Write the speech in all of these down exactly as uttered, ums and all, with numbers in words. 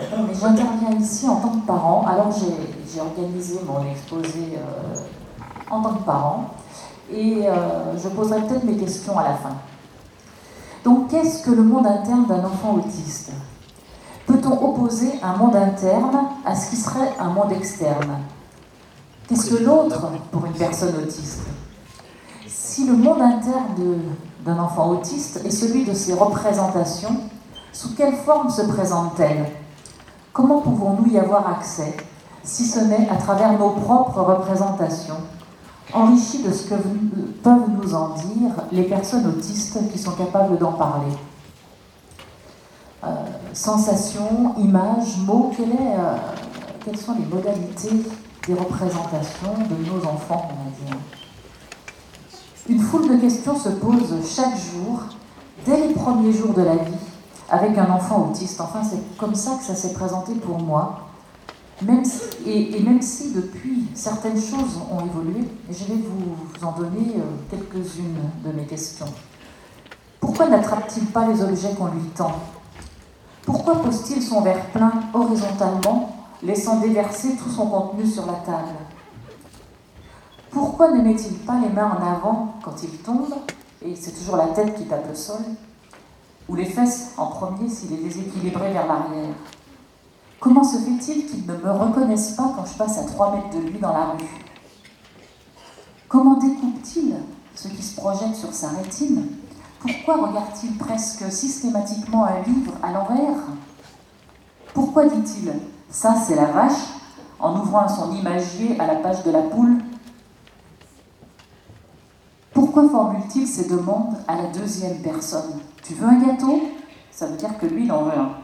bon, mais j'interviens ici en tant que parent. Alors j'ai, j'ai organisé mon exposé euh, en tant que parent et euh, je poserai peut-être mes questions à la fin. Donc, qu'est-ce que le monde interne d'un enfant autiste ? Peut-on opposer un monde interne à ce qui serait un monde externe ? Qu'est-ce que l'autre pour une personne autiste ? Si le monde interne de, d'un enfant autiste est celui de ses représentations, sous quelle forme se présentent-elles ? Comment pouvons-nous y avoir accès, si ce n'est à travers nos propres représentations, enrichies de ce que peuvent nous en dire les personnes autistes qui sont capables d'en parler ? Euh, sensations, images, mots, quelle est, euh, quelles sont les modalités des représentations de nos enfants, on va dire ? Une foule de questions se posent chaque jour, dès les premiers jours de la vie, avec un enfant autiste. Enfin, c'est comme ça que ça s'est présenté pour moi. Même si, et, et même si depuis certaines choses ont évolué, et je vais vous, vous en donner euh, quelques-unes de mes questions. Pourquoi n'attrape-t-il pas les objets qu'on lui tend ? Pourquoi pose-t-il son verre plein horizontalement, laissant déverser tout son contenu sur la table ? Pourquoi ne met-il pas les mains en avant quand il tombe, et c'est toujours la tête qui tape le sol, ou les fesses en premier s'il est déséquilibré vers l'arrière ? Comment se fait-il qu'il ne me reconnaisse pas quand je passe à trois mètres de lui dans la rue ? Comment découpe-t-il ce qui se projette sur sa rétine ? Pourquoi regarde-t-il presque systématiquement un livre à l'envers ? Pourquoi dit-il « ça c'est la vache » en ouvrant son imagier à la page de la poule ? Pourquoi formule-t-il ces demandes à la deuxième personne ? Tu veux un gâteau ? Ça veut dire que lui, il en veut un.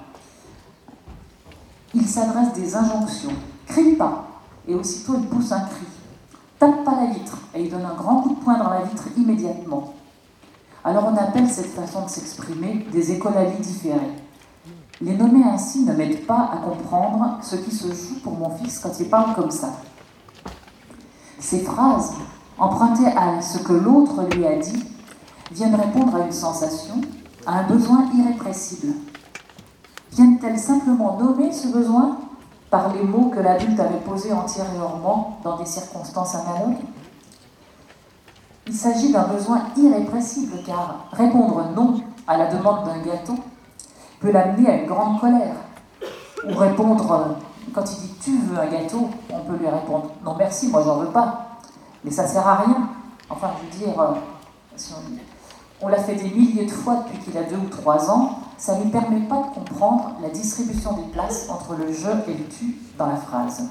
Il s'adresse des injonctions. Crie pas. Et aussitôt, il pousse un cri. Tape pas la vitre. Et il donne un grand coup de poing dans la vitre immédiatement. Alors on appelle cette façon de s'exprimer des écolalie différées. Les nommer ainsi ne m'aide pas à comprendre ce qui se joue pour mon fils quand il parle comme ça. Ces phrases, empruntées à ce que l'autre lui a dit, viennent répondre à une sensation, à un besoin irrépressible. Viennent-elles simplement nommer ce besoin par les mots que l'adulte avait posés antérieurement dans des circonstances analogues ? Il s'agit d'un besoin irrépressible car répondre non à la demande d'un gâteau peut l'amener à une grande colère. Ou répondre, quand il dit « tu veux un gâteau », on peut lui répondre « non merci, moi j'en veux pas ». Mais ça sert à rien. Enfin, je veux dire, si on, on l'a fait des milliers de fois depuis qu'il a deux ou trois ans, ça ne lui permet pas de comprendre la distribution des places entre le « je » et le « tu » dans la phrase.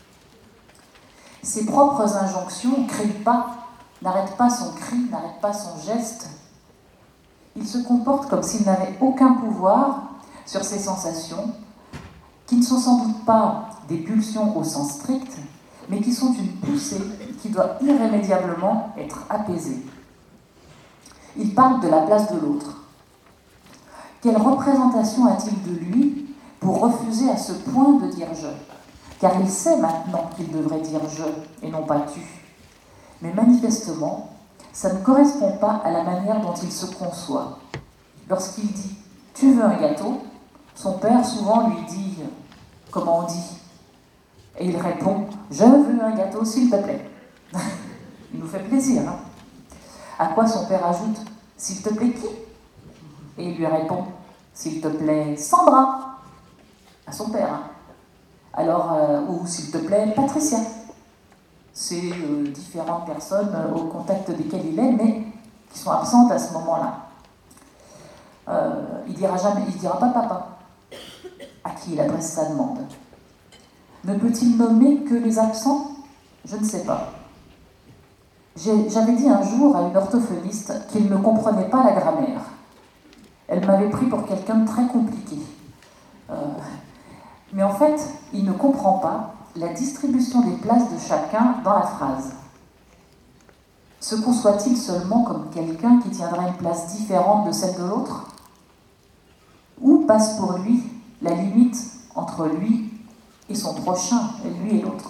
Ses propres injonctions ne crient pas, n'arrête pas son cri, n'arrête pas son geste. Il se comporte comme s'il n'avait aucun pouvoir sur ses sensations, qui ne sont sans doute pas des pulsions au sens strict, mais qui sont une poussée qui doit irrémédiablement être apaisée. Il parle de la place de l'autre. Quelle représentation a-t-il de lui pour refuser à ce point de dire « je » ? Car il sait maintenant qu'il devrait dire « je » et non pas « tu ». Mais manifestement, ça ne correspond pas à la manière dont il se conçoit. Lorsqu'il dit « tu veux un gâteau », son père souvent lui dit « comment on dit ?» Et il répond « je veux un gâteau s'il te plaît ». Il nous fait plaisir. Hein ? À quoi son père ajoute « s'il te plaît qui ?» Et il lui répond « s'il te plaît Sandra » à son père. Hein ? Alors, euh, ou s'il te plaît Patricia. C'est euh, différentes personnes euh, au contact desquelles il est, mais qui sont absentes à ce moment-là. Euh, il dira jamais, il dira pas papa, à qui il adresse sa demande. Ne peut-il nommer que les absents ? Je ne sais pas. J'ai, j'avais dit un jour à une orthophoniste qu'il ne comprenait pas la grammaire. Elle m'avait pris pour quelqu'un de très compliqué. Euh, mais en fait, il ne comprend pas la distribution des places de chacun dans la phrase. Se conçoit-il seulement comme quelqu'un qui tiendra une place différente de celle de l'autre ? Où passe pour lui la limite entre lui et son prochain, et lui et l'autre ?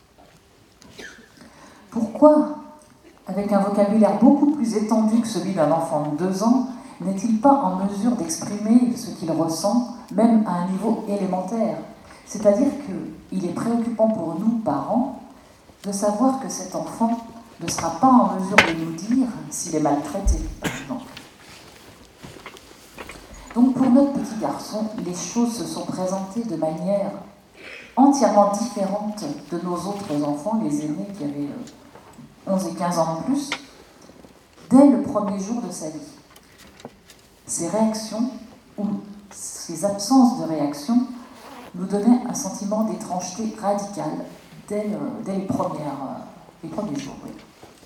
Pourquoi, avec un vocabulaire beaucoup plus étendu que celui d'un enfant de deux ans, n'est-il pas en mesure d'exprimer ce qu'il ressent même à un niveau élémentaire. C'est-à-dire qu'il est préoccupant pour nous, parents, de savoir que cet enfant ne sera pas en mesure de nous dire s'il est maltraité, par exemple. Donc pour notre petit garçon, les choses se sont présentées de manière entièrement différente de nos autres enfants, les aînés qui avaient onze et quinze ans en plus, dès le premier jour de sa vie. Ces réactions, ou ces absences de réaction, nous donnaient un sentiment d'étrangeté radicale dès, le, dès les, premières, les premiers jours. Oui.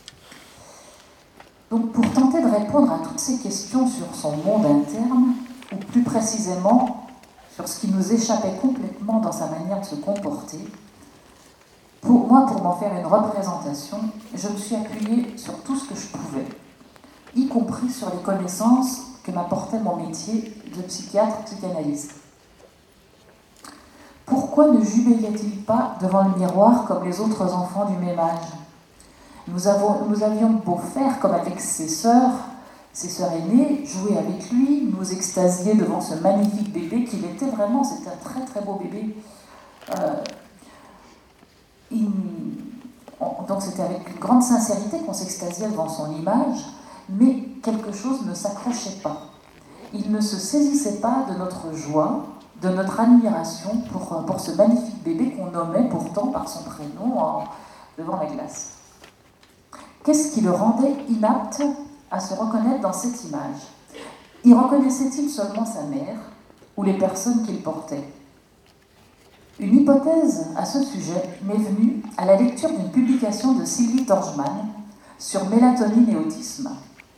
Donc pour tenter de répondre à toutes ces questions sur son monde interne, ou plus précisément sur ce qui nous échappait complètement dans sa manière de se comporter, pour moi, pour m'en faire une représentation, je me suis appuyée sur tout ce que je pouvais, y compris sur les connaissances que m'apportait mon métier de psychiatre psychanalyste. Pourquoi ne jubilait-il pas devant le miroir comme les autres enfants du même âge ? Nous, avons, nous avions beau faire comme avec ses sœurs, ses sœurs aînées, jouer avec lui, nous extasier devant ce magnifique bébé qu'il était vraiment, c'était un très très beau bébé. Euh, il, on, donc c'était avec une grande sincérité qu'on s'extasiait devant son image, mais quelque chose ne s'accrochait pas. Il ne se saisissait pas de notre joie, de notre admiration pour, pour ce magnifique bébé qu'on nommait pourtant par son prénom en, devant la glace. Qu'est-ce qui le rendait inapte à se reconnaître dans cette image? Y reconnaissait-il seulement sa mère ou les personnes qu'il portait? Une hypothèse à ce sujet m'est venue à la lecture d'une publication de Sylvie Torgman sur mélatonine et autisme.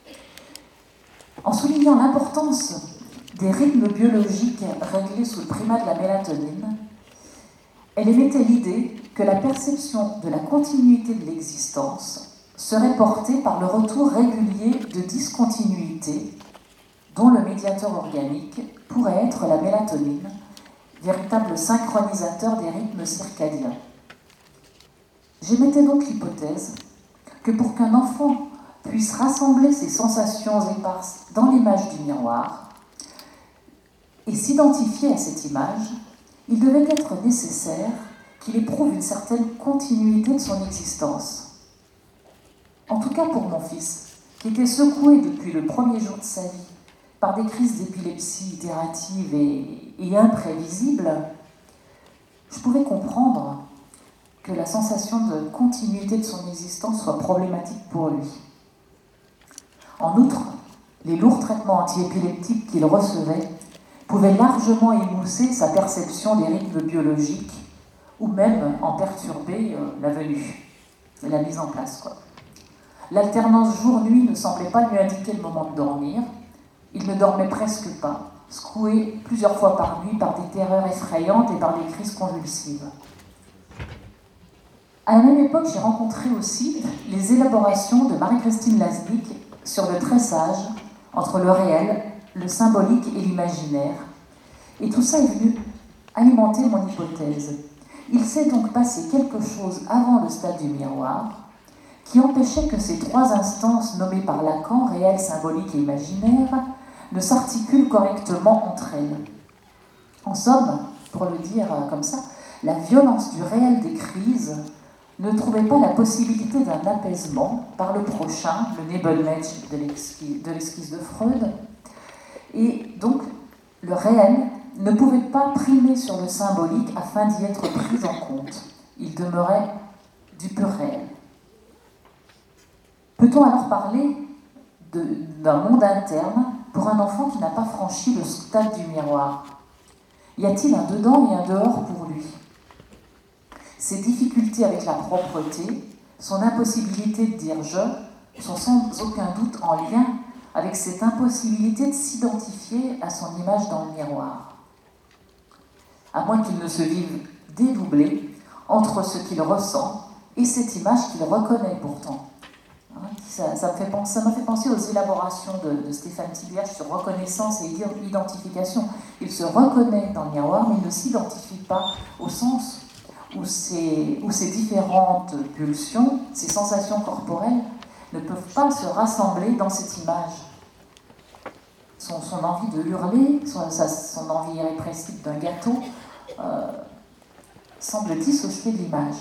En soulignant l'importance des rythmes biologiques réglés sous le primat de la mélatonine, elle émettait l'idée que la perception de la continuité de l'existence serait portée par le retour régulier de discontinuité dont le médiateur organique pourrait être la mélatonine, véritable synchronisateur des rythmes circadiens. J'émettais donc l'hypothèse que pour qu'un enfant puisse rassembler ses sensations éparses dans l'image du miroir et s'identifier à cette image, il devait être nécessaire qu'il éprouve une certaine continuité de son existence. En tout cas pour mon fils, qui était secoué depuis le premier jour de sa vie par des crises d'épilepsie itératives et, et imprévisibles, je pouvais comprendre que la sensation de continuité de son existence soit problématique pour lui. En outre, les lourds traitements antiépileptiques qu'il recevait pouvaient largement émousser sa perception des rythmes biologiques ou même en perturber euh, la venue, la mise en place, quoi. L'alternance jour-nuit ne semblait pas lui indiquer le moment de dormir. Il ne dormait presque pas, secoué plusieurs fois par nuit par des terreurs effrayantes et par des crises convulsives. À la même époque, j'ai rencontré aussi les élaborations de Marie-Christine Lasnik sur le tressage entre le réel, le symbolique et l'imaginaire. Et tout ça est venu alimenter mon hypothèse. Il s'est donc passé quelque chose avant le stade du miroir qui empêchait que ces trois instances nommées par Lacan, réel, symbolique et imaginaire, ne s'articulent correctement entre elles. En somme, pour le dire comme ça, la violence du réel des crises ne trouvait pas la possibilité d'un apaisement par le prochain, le Nebelmensch de l'esquisse de, l'esquisse de Freud, et donc le réel ne pouvait pas primer sur le symbolique afin d'y être pris en compte. Il demeurait du pur réel. Peut-on alors parler de, d'un monde interne pour un enfant qui n'a pas franchi le stade du miroir? Y a-t-il un dedans et un dehors pour lui? Ses difficultés avec la propreté, son impossibilité de dire « je » sont sans aucun doute en lien avec cette impossibilité de s'identifier à son image dans le miroir. À moins qu'il ne se vive dédoublé entre ce qu'il ressent et cette image qu'il reconnaît pourtant. Ça, ça, me fait penser, ça m'a fait penser aux élaborations de, de Stéphane Thibierge sur reconnaissance et identification. Il se reconnaît dans le miroir, mais il ne s'identifie pas au sens où ces, où ces différentes pulsions, ces sensations corporelles, ne peuvent pas se rassembler dans cette image. son, son envie de hurler, son, sa, son envie irrépressible d'un gâteau, euh, semble dissocier de l'image.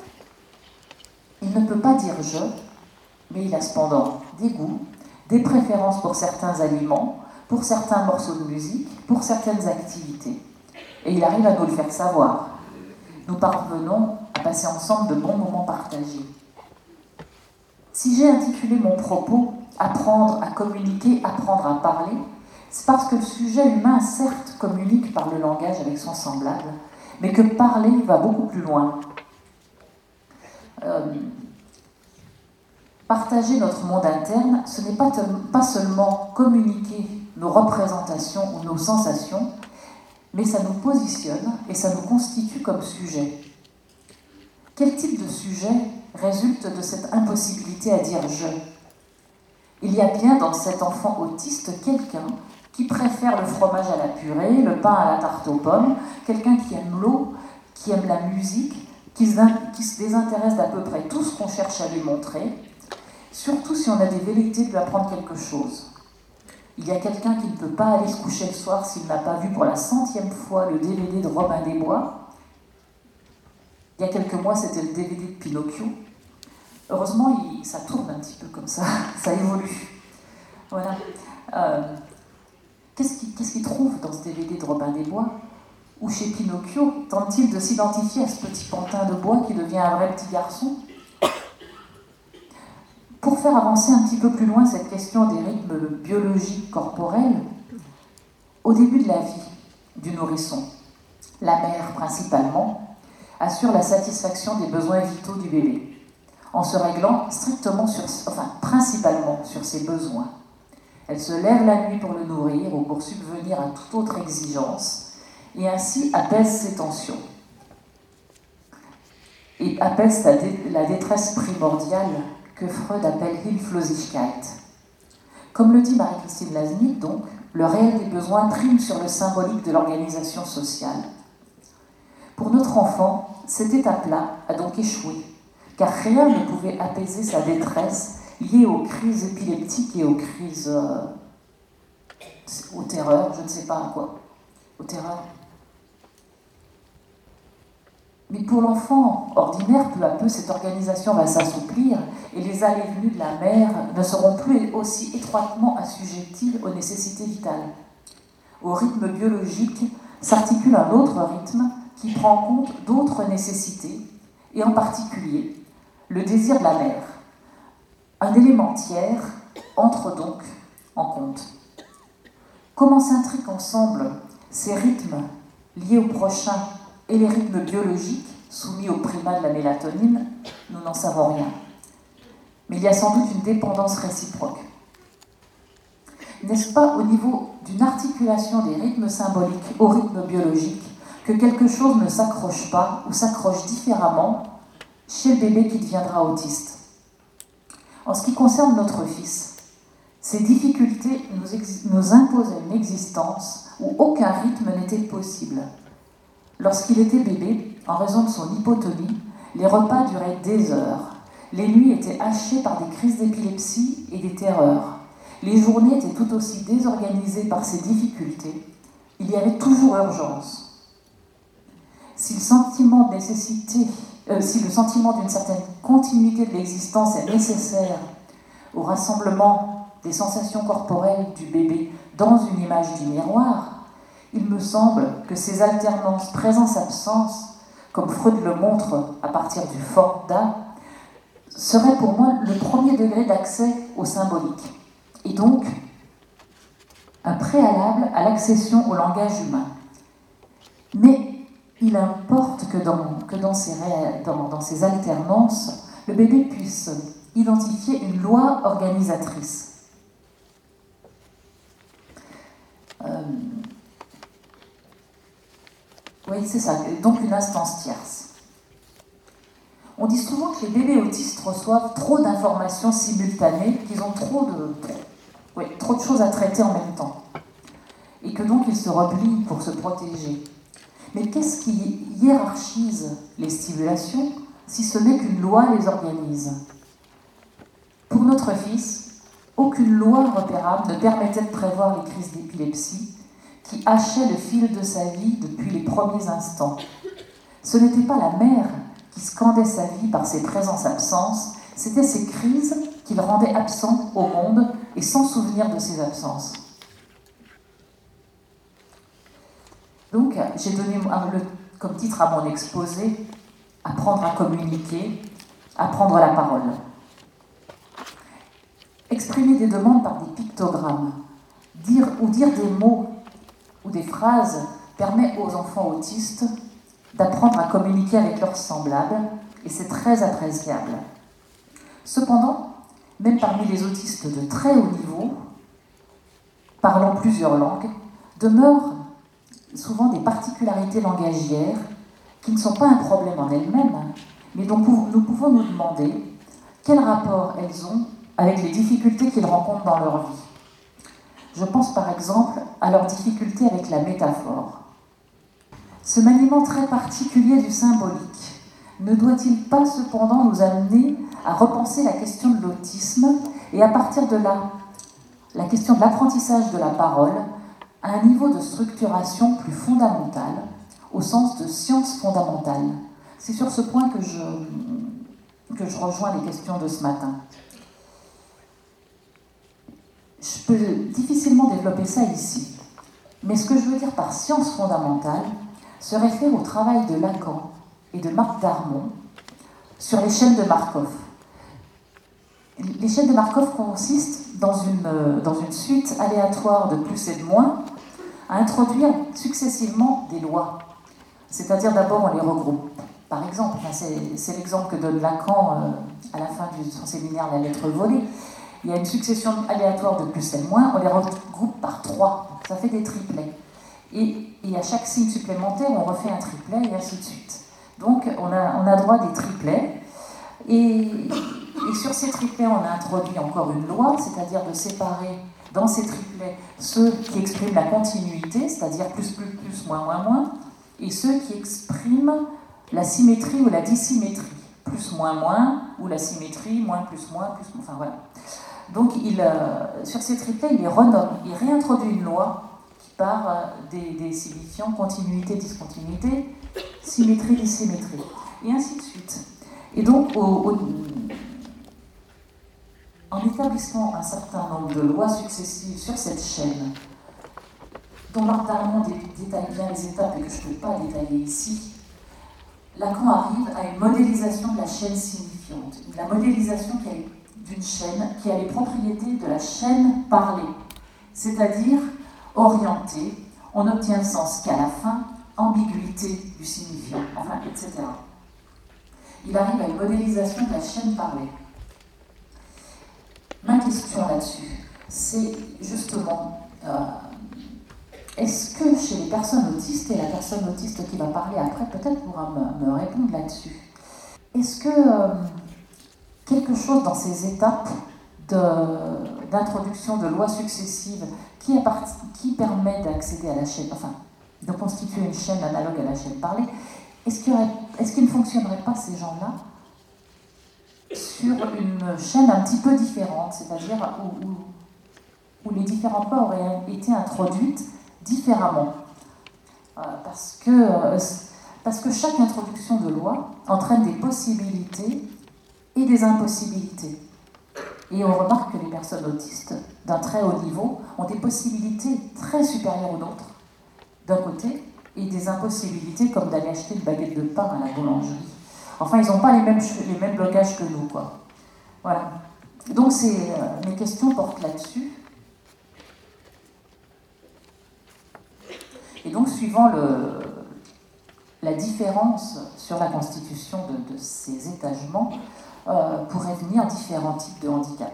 Il ne peut pas dire « je », mais il a cependant des goûts, des préférences pour certains aliments, pour certains morceaux de musique, pour certaines activités. Et il arrive à nous le faire savoir. Nous parvenons à passer ensemble de bons moments partagés. Si j'ai intitulé mon propos « Apprendre à communiquer, apprendre à parler », c'est parce que le sujet humain, certes, communique par le langage avec son semblable, mais que parler va beaucoup plus loin. Euh, partager notre monde interne, ce n'est pas, pas seulement communiquer nos représentations ou nos sensations, mais ça nous positionne et ça nous constitue comme sujet. Quel type de sujet résulte de cette impossibilité à dire « je ». Il y a bien dans cet enfant autiste quelqu'un qui préfère le fromage à la purée, le pain à la tarte aux pommes, quelqu'un qui aime l'eau, qui aime la musique, qui se, qui se désintéresse d'à peu près tout ce qu'on cherche à lui montrer, surtout si on a des velléités de lui apprendre quelque chose. Il y a quelqu'un qui ne peut pas aller se coucher le soir s'il n'a pas vu pour la centième fois le D V D de Robin des Bois. Il y a quelques mois, c'était le D V D de Pinocchio. Heureusement, il, ça tourne un petit peu comme ça, ça évolue. Voilà. Euh, qu'est-ce qu'il, qu'est-ce qu'il trouve dans ce D V D de Robin des Bois? Ou chez Pinocchio, tente-t-il de s'identifier à ce petit pantin de bois qui devient un vrai petit garçon? Pour faire avancer un petit peu plus loin cette question des rythmes biologiques corporels, au début de la vie du nourrisson, la mère principalement assure la satisfaction des besoins vitaux du bébé, en se réglant strictement sur, enfin principalement sur ses besoins. Elle se lève la nuit pour le nourrir ou pour subvenir à toute autre exigence, et ainsi apaise ses tensions. Et apaise la, dé- la détresse primordiale que Freud appelle Hilflosigkeit. Comme le dit Marie-Christine Lasnik, donc, le réel des besoins prime sur le symbolique de l'organisation sociale. Pour notre enfant, cette étape-là a donc échoué, car rien ne pouvait apaiser sa détresse liée aux crises épileptiques et aux crises... Euh, aux terreurs, je ne sais pas à quoi. Aux terreurs. Mais pour l'enfant ordinaire, peu à peu, cette organisation va s'assouplir et les allées et venues de la mère ne seront plus aussi étroitement assujetties aux nécessités vitales. Au rythme biologique s'articule un autre rythme qui prend en compte d'autres nécessités, et en particulier le désir de la mère. Un élément tiers entre donc en compte. Comment s'intriquent ensemble ces rythmes liés au prochain et les rythmes biologiques soumis au primat de la mélatonine, nous n'en savons rien. Mais il y a sans doute une dépendance réciproque. N'est-ce pas au niveau d'une articulation des rythmes symboliques au rythme biologique que quelque chose ne s'accroche pas ou s'accroche différemment chez le bébé qui deviendra autiste? En ce qui concerne notre fils, ces difficultés nous, ex- nous imposent une existence où aucun rythme n'était possible. Lorsqu'il était bébé, en raison de son hypotonie, les repas duraient des heures. Les nuits étaient hachées par des crises d'épilepsie et des terreurs. Les journées étaient tout aussi désorganisées par ces difficultés. Il y avait toujours urgence. Si le sentiment de nécessité, euh, si le sentiment d'une certaine continuité de l'existence est nécessaire au rassemblement des sensations corporelles du bébé dans une image du miroir, il me semble que ces alternances présence-absence, comme Freud le montre à partir du Forda, seraient pour moi le premier degré d'accès au symbolique, et donc un préalable à l'accession au langage humain. Mais il importe que dans, que dans, ces, dans, dans ces alternances, le bébé puisse identifier une loi organisatrice. Euh, Oui, c'est ça, donc une instance tierce. On dit souvent que les bébés autistes reçoivent trop d'informations simultanées, qu'ils ont trop de, oui, trop de choses à traiter en même temps, et que donc ils se replient pour se protéger. Mais qu'est-ce qui hiérarchise les stimulations si ce n'est qu'une loi les organise? Pour notre fils, aucune loi repérable ne permettait de prévoir les crises d'épilepsie qui hachaient le fil de sa vie depuis les premiers instants. Ce n'était pas la mère qui scandait sa vie par ses présences-absences, c'était ces crises qui le rendaient absent au monde et sans souvenir de ses absences. Donc, j'ai donné comme titre à mon exposé « Apprendre à communiquer, apprendre la parole ». Exprimer des demandes par des pictogrammes, dire ou dire des mots ou des phrases permet aux enfants autistes d'apprendre à communiquer avec leurs semblables, et c'est très appréciable. Cependant, même parmi les autistes de très haut niveau, parlant plusieurs langues, demeurent souvent des particularités langagières qui ne sont pas un problème en elles-mêmes, mais dont nous pouvons nous demander quel rapport elles ont avec les difficultés qu'ils rencontrent dans leur vie. Je pense par exemple à leurs difficultés avec la métaphore. Ce maniement très particulier du symbolique ne doit-il pas cependant nous amener à repenser la question de l'autisme et à partir de là, la question de l'apprentissage de la parole à un niveau de structuration plus fondamental, au sens de science fondamentale. C'est sur ce point que je, que je rejoins les questions de ce matin. Je peux difficilement développer ça ici, mais ce que je veux dire par science fondamentale se réfère au travail de Lacan et de Marc Darmon sur les chaînes de Markov. Les chaînes de Markov consistent dans une, dans une suite aléatoire de plus et de moins à introduire successivement des lois. C'est-à-dire d'abord on les regroupe. Par exemple, c'est, c'est l'exemple que donne Lacan euh, à la fin de son séminaire La lettre volée. Il y a une succession aléatoire de plus et de moins, on les regroupe par trois, ça fait des triplets. Et, et à chaque signe supplémentaire, on refait un triplet et ainsi de suite. Donc on a, on a droit des triplets. Et, et sur ces triplets, on a introduit encore une loi, c'est-à-dire de séparer dans ces triplets ceux qui expriment la continuité, c'est-à-dire plus, plus, plus, moins, moins, moins, et ceux qui expriment la symétrie ou la dissymétrie, plus, moins, moins, ou la symétrie, moins, plus, moins, plus, enfin voilà. Donc il, euh, sur ces triplets, il les renomme, il réintroduit une loi qui part euh, des, des signifiants continuité, discontinuité, symétrie, dissymétrie, et ainsi de suite. Et donc, au, au, en établissant un certain nombre de lois successives sur cette chaîne, dont Marc Darmon détaille bien les étapes et que je ne peux pas détailler ici, Lacan arrive à une modélisation de la chaîne signifiante, la modélisation d'une chaîne qui a les propriétés de la chaîne parlée, c'est-à-dire orientée, on n'obtient le sens qu'à la fin, ambiguïté du signifiant, enfin, et cetera. Il arrive à une modélisation de la chaîne parlée. Ma question là-dessus, c'est justement, euh, est-ce que chez les personnes autistes, et la personne autiste qui va parler après peut-être pourra me, me répondre là-dessus, est-ce que euh, quelque chose dans ces étapes de, d'introduction de lois successives qui, appartient, qui permet d'accéder à la chaîne, enfin, de constituer une chaîne analogue à la chaîne parlée, est-ce qu'il, y aurait, est-ce qu'il ne fonctionnerait pas ces gens-là sur une chaîne un petit peu différente, c'est-à-dire où, où, où les différentes lois auraient été introduites différemment, euh, parce, que, euh, parce que chaque introduction de loi entraîne des possibilités et des impossibilités. Et on remarque que les personnes autistes d'un très haut niveau ont des possibilités très supérieures aux nôtres, d'un côté, et des impossibilités comme d'aller acheter une baguette de pain à la boulangerie. Enfin, ils n'ont pas les mêmes, les mêmes blocages que nous, quoi. Voilà. Donc, c'est, euh, mes questions portent là-dessus. Et donc, suivant le, la différence sur la constitution de, de ces étagements, euh, pourraient venir différents types de handicap.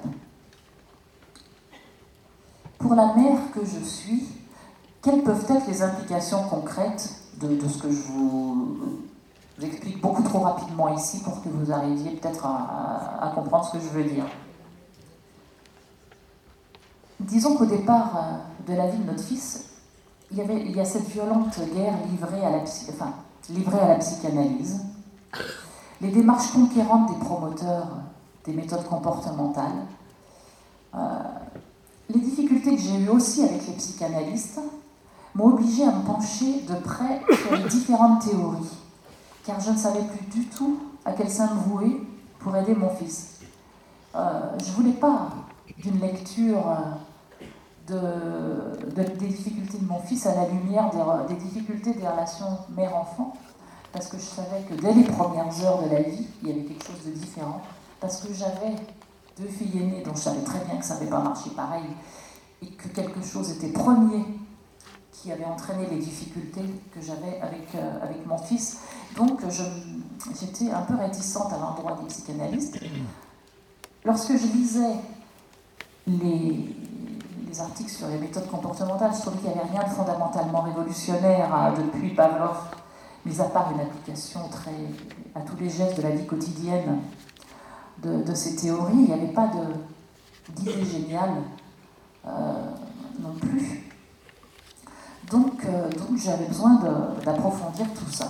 Pour la mère que je suis, quelles peuvent être les implications concrètes de, de ce que je vous... J'explique beaucoup trop rapidement ici pour que vous arriviez peut-être à, à, à comprendre ce que je veux dire. Disons qu'au départ de la vie de notre fils, il y, avait, il y a cette violente guerre livrée à la, enfin, livrée à la psychanalyse, les démarches conquérantes des promoteurs des méthodes comportementales, Euh, les difficultés que j'ai eues aussi avec les psychanalystes m'ont obligée à me pencher de près sur les différentes théories, car je ne savais plus du tout à quel sein me vouer pour aider mon fils. Euh, je ne voulais pas d'une lecture de, de, des difficultés de mon fils à la lumière des, des difficultés des relations mère-enfant, parce que je savais que dès les premières heures de la vie, il y avait quelque chose de différent, parce que j'avais deux filles aînées dont je savais très bien que ça n'avait pas marché pareil, et que quelque chose était premier qui avait entraîné les difficultés que j'avais avec, euh, avec mon fils. Donc je, j'étais un peu réticente à l'endroit des psychanalystes. Lorsque je lisais les, les articles sur les méthodes comportementales, je trouvais qu'il n'y avait rien de fondamentalement révolutionnaire hein, depuis Pavlov, mis à part une application très, à tous les gestes de la vie quotidienne de, de ces théories. Il n'y avait pas de, d'idée géniale euh, non plus. Donc, euh, donc j'avais besoin de, d'approfondir tout ça.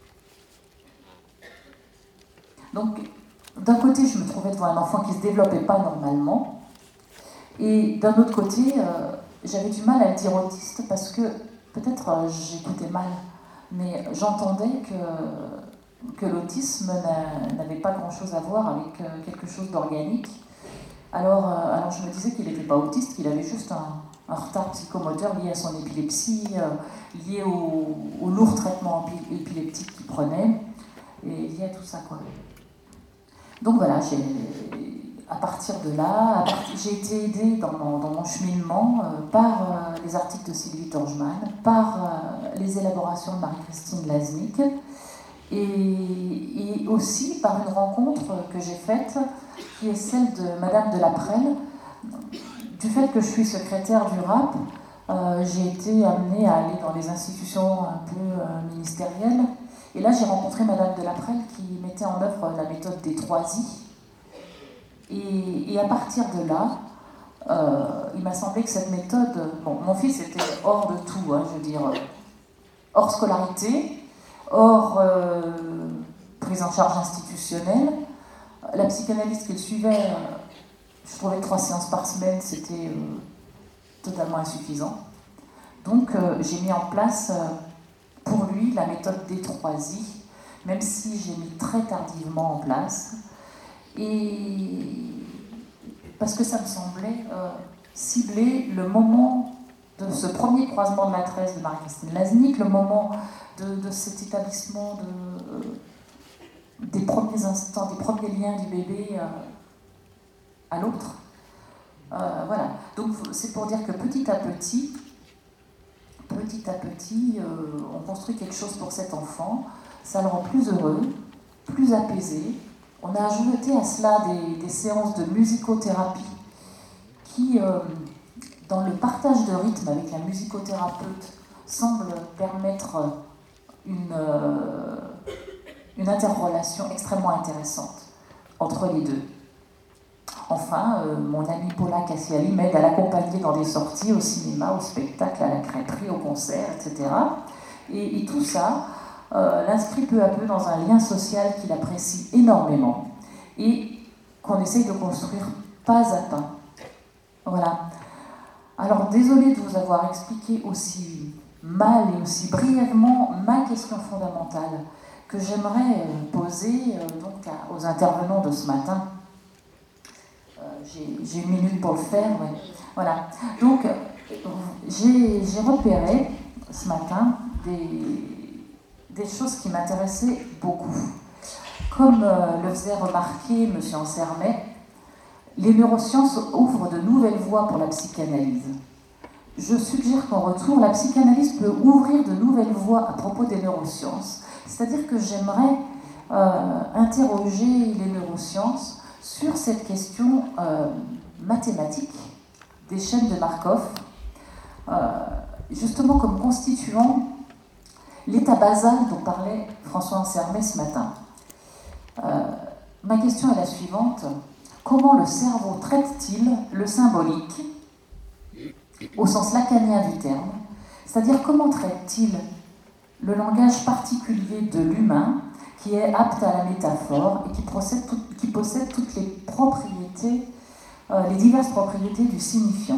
Donc, d'un côté, je me trouvais devant un enfant qui ne se développait pas normalement, et d'un autre côté, euh, j'avais du mal à le dire autiste parce que, peut-être euh, j'écoutais mal, mais j'entendais que, que l'autisme n'a, n'avait pas grand-chose à voir avec euh, quelque chose d'organique. Alors, euh, alors je me disais qu'il n'était pas autiste, qu'il avait juste un, un retard psychomoteur lié à son épilepsie, euh, lié au, au lourd traitement épileptique qu'il prenait, et lié à tout ça, quoi. Donc voilà, j'ai, à partir de là, à partir, j'ai été aidée dans mon, dans mon cheminement euh, par euh, les articles de Sylvie Torjman, par euh, les élaborations de Marie-Christine Laznick, et, et aussi par une rencontre que j'ai faite, qui est celle de Madame de Laprelle. Du fait que je suis secrétaire du R A P, euh, j'ai été amenée à aller dans les institutions un peu euh, ministérielles. Et là, j'ai rencontré Madame de Laprelle qui mettait en œuvre la méthode des trois I. Et, et à partir de là, euh, il m'a semblé que cette méthode... Bon, mon fils était hors de tout, hein, je veux dire, hors scolarité, hors euh, prise en charge institutionnelle. La psychanalyste qu'il suivait, euh, je trouvais que trois séances par semaine, c'était euh, totalement insuffisant. Donc, euh, j'ai mis en place... Euh, pour lui, la méthode des trois I, même si j'ai mis très tardivement en place, et parce que ça me semblait euh, cibler le moment de ce premier croisement de la tresse de Marie-Christine Laznick, le moment de, de cet établissement de, euh, des premiers instants, des premiers liens du bébé euh, à l'autre. Euh, voilà, donc c'est pour dire que petit à petit, Petit à petit, euh, on construit quelque chose pour cet enfant, ça le rend plus heureux, plus apaisé. On a ajouté à cela des, des séances de musicothérapie qui, euh, dans le partage de rythme avec la musicothérapeute, semblent permettre une, euh, une interrelation extrêmement intéressante entre les deux. Enfin, euh, mon ami Paula Cassiali m'aide à l'accompagner dans des sorties au cinéma, au spectacle, à la crêperie, au concert, et cetera. Et, et tout ça euh, l'inscrit peu à peu dans un lien social qu'il apprécie énormément et qu'on essaye de construire pas à pas. Voilà. Alors, désolée de vous avoir expliqué aussi mal et aussi brièvement ma question fondamentale que j'aimerais poser euh, donc à, aux intervenants de ce matin. J'ai, j'ai une minute pour le faire, ouais. Voilà. Donc, j'ai, j'ai repéré ce matin des, des choses qui m'intéressaient beaucoup. Comme euh, le faisait remarquer M. Ansermet, les neurosciences ouvrent de nouvelles voies pour la psychanalyse. Je suggère qu'en retour, la psychanalyse peut ouvrir de nouvelles voies à propos des neurosciences. C'est-à-dire que j'aimerais euh, interroger les neurosciences sur cette question euh, mathématique des chaînes de Markov, euh, justement comme constituant l'état basal dont parlait François Ansermet ce matin. Euh, ma question est la suivante. Comment le cerveau traite-t-il le symbolique, au sens lacanien du terme, c'est-à-dire comment traite-t-il le langage particulier de l'humain qui est apte à la métaphore et qui possède, tout, qui possède toutes les propriétés euh, les diverses propriétés du signifiant.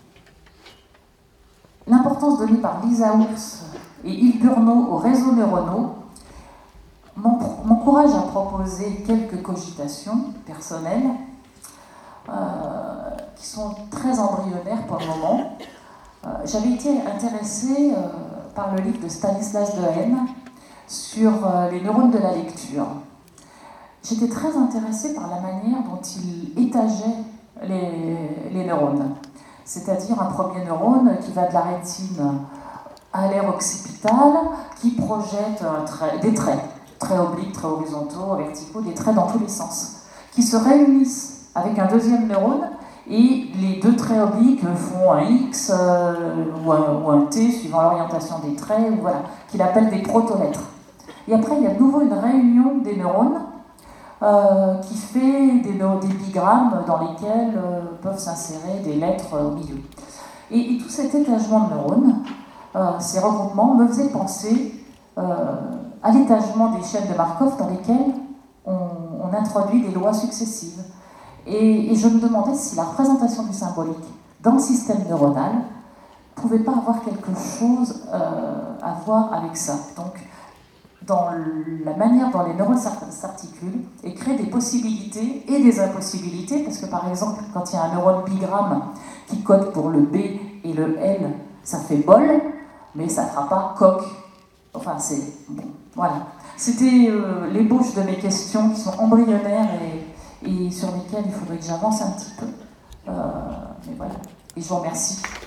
L'importance donnée par Lisa Ours et Yves Burneau aux réseaux neuronaux m'encourage à proposer quelques cogitations personnelles euh, qui sont très embryonnaires pour le moment. Euh, J'avais été intéressée euh, par le livre de Stanislas Dehaene sur euh, les neurones de la lecture. J'étais très intéressée par la manière dont il étageait les, les neurones. C'est-à-dire un premier neurone qui va de la rétine à l'aire occipitale, qui projette un trait, des traits, traits obliques, traits horizontaux, verticaux, des traits dans tous les sens, qui se réunissent avec un deuxième neurone, et les deux traits obliques font un X euh, ou, un, ou un T, suivant l'orientation des traits, ou voilà, qu'il appelle des protolettres. Et après, il y a de nouveau une réunion des neurones, Euh, qui fait des, des bigrammes dans lesquels euh, peuvent s'insérer des lettres euh, au milieu. Et, et tout cet étagement de neurones, euh, ces regroupements, me faisaient penser euh, à l'étagement des chaînes de Markov dans lesquelles on, on introduit des lois successives. Et, et je me demandais si la représentation du symbolique dans le système neuronal ne pouvait pas avoir quelque chose euh, à voir avec ça. Donc, dans la manière dont les neurones s'articulent et créent des possibilités et des impossibilités, parce que par exemple, quand il y a un neurone bigramme qui code pour le B et le L, ça fait bol, mais ça ne fera pas coq. Enfin, c'est... Bon, voilà. C'était euh, l'ébauche de mes questions qui sont embryonnaires et, et sur lesquelles il faudrait que j'avance un petit peu. Euh, mais voilà. Et je vous remercie.